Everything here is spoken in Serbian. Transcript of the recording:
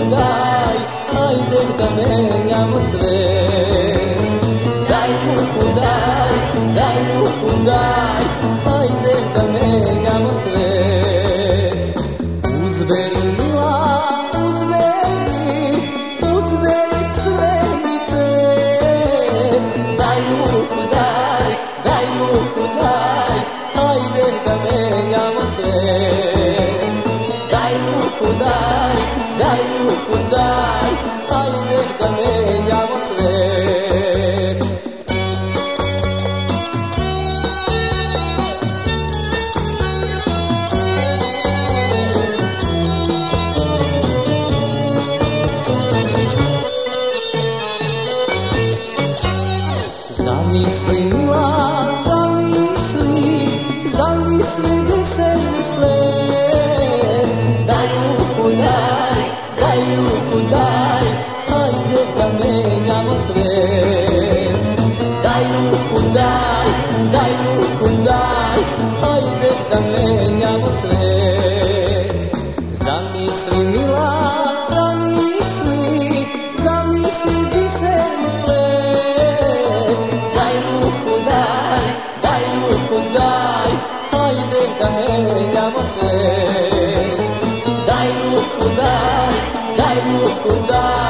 daj, ajde da menjamo svet. Daj ruku daj, ajde da menjamo svet. Uzberi mila, uzberi crveni cvet. Daj ruku daj, ajde da menjamo svet. Daj ruku daj, ajde da menjamo svet. Zamisli mila, zamisli veselni splet. Daj ruku daj, ajde da menjamo svet. Daj ruku daj, ajde da menjamo svet. Zamisli mila, zamisli biserni splet. Daj ruku daj, ajde da menjamo svet. Daj ruku daj,